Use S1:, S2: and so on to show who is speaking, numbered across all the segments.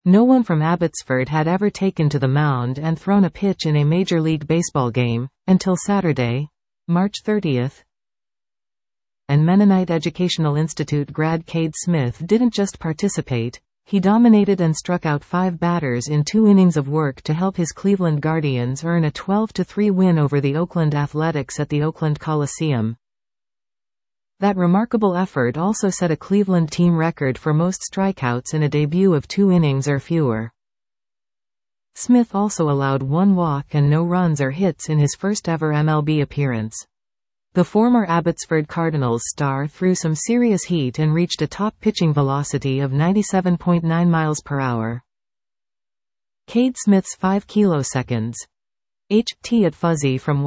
S1: No one from Abbotsford had ever taken to the mound and thrown a pitch in a Major League Baseball game, until Saturday, March 30. And Mennonite Educational Institute grad Cade Smith didn't just participate, he dominated and struck out 5 batters in 2 innings of work to help his Cleveland Guardians earn a 12-3 win over the Oakland Athletics at the Oakland Coliseum. That remarkable effort also set a Cleveland team record for most strikeouts in a debut of 2 innings or fewer. Smith also allowed 1 walk and no runs or hits in his first ever MLB appearance. The former Abbotsford Cardinals star threw some serious heat and reached a top pitching velocity of 97.9 miles per hour. Cade Smith's 5 kiloseconds. HT at Fuzzy from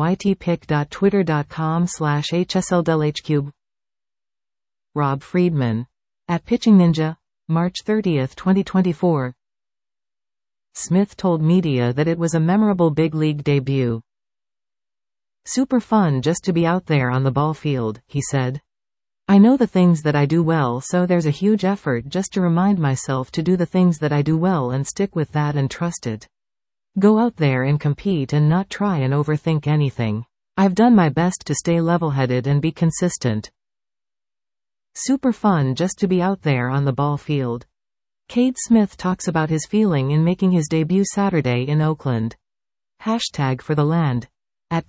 S1: ytpic.twitter.com/HSLDelHcube. Rob Friedman. At Pitching Ninja. March 30, 2024. Smith told media that it was a memorable big league debut. Super fun just to be out there on the ball field, he said. I know the things that I do well, so there's a huge effort just to remind myself to do the things that I do well and stick with that and trust it. Go out there and compete and not try and overthink anything. I've done my best to stay level-headed and be consistent. Super fun just to be out there on the ball field. Cade Smith talks about his feeling in making his debut Saturday in Oakland. #for the land. At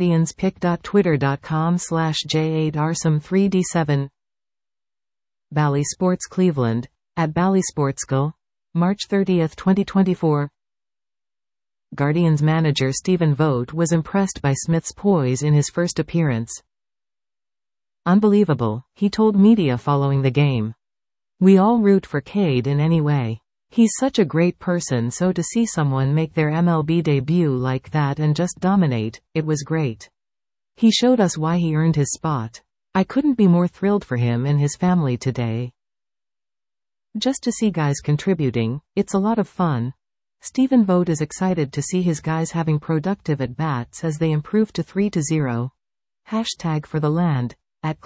S1: cleguardianspic.twitter.com/J8arsum3d7. Bally Sports Cleveland. At Bally Sportsco. March 30, 2024. Guardians manager Stephen Vogt was impressed by Smith's poise in his first appearance. Unbelievable, he told media following the game. We all root for Cade in any way. He's such a great person, so to see someone make their MLB debut like that and just dominate, it was great. He showed us why he earned his spot. I couldn't be more thrilled for him and his family today. Just to see guys contributing, it's a lot of fun. Stephen Vogt is excited to see his guys having productive at-bats as they improve to 3-0. #for the land. At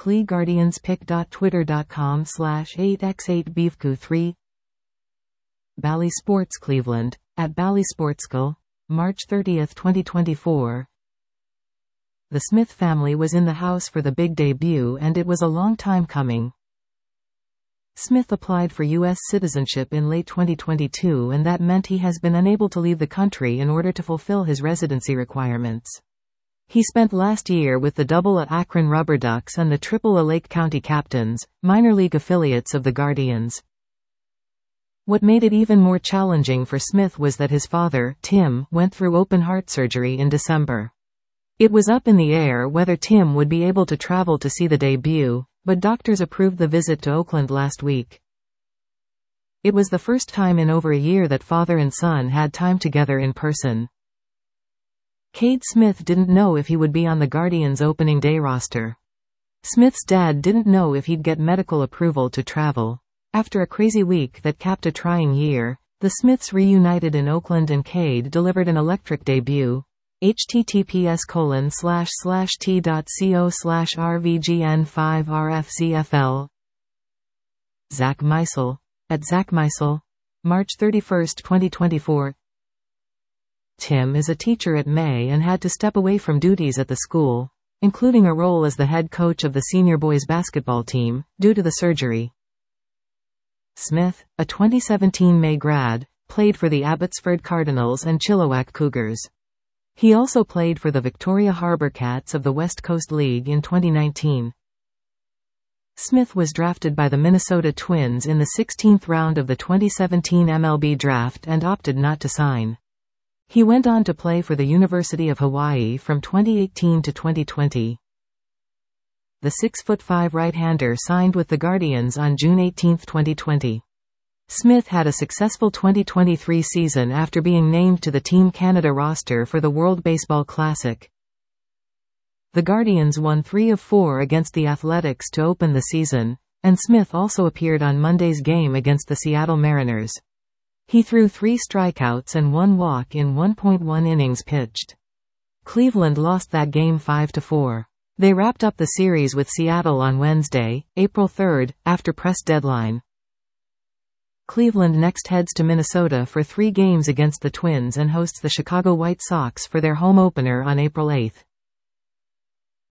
S1: cleguardianspic.twitter.com/8x8beefcoo3. Bally Sports Cleveland. At Bally Sportsco. March 30, 2024. The Smith family was in the house for the big debut and it was a long time coming. Smith applied for U.S. citizenship in late 2022 and that meant he has been unable to leave the country in order to fulfill his residency requirements. He spent last year with the AA Akron Rubberducks and the AAA Lake County Captains, minor league affiliates of the Guardians. What made it even more challenging for Smith was that his father, Tim, went through open heart surgery in December. It was up in the air whether Tim would be able to travel to see the debut, but doctors approved the visit to Oakland last week. It was the first time in over a year that father and son had time together in person. Cade Smith didn't know if he would be on the Guardians' opening day roster. Smith's dad didn't know if he'd get medical approval to travel. After a crazy week that capped a trying year, the Smiths reunited in Oakland and Cade delivered an electric debut. https://t.co/rvgn5rfcfl. Zach Meisel. At Zach Meisel. March 31, 2024. Tim is a teacher at May and had to step away from duties at the school, including a role as the head coach of the senior boys basketball team, due to the surgery. Smith, a 2017 May grad, played for the Abbotsford Cardinals and Chilliwack Cougars. He also played for the Victoria Harbour Cats of the West Coast League in 2019. Smith was drafted by the Minnesota Twins in the 16th round of the 2017 MLB draft and opted not to sign. He went on to play for the University of Hawaii from 2018 to 2020. The 6'5" right-hander signed with the Guardians on June 18, 2020. Smith had a successful 2023 season after being named to the Team Canada roster for the World Baseball Classic. The Guardians won 3 of 4 against the Athletics to open the season, and Smith also appeared on Monday's game against the Seattle Mariners. He threw 3 strikeouts and 1 walk in 1.1 innings pitched. Cleveland lost that game 5-4. They wrapped up the series with Seattle on Wednesday, April 3, after press deadline. Cleveland next heads to Minnesota for 3 games against the Twins and hosts the Chicago White Sox for their home opener on April 8.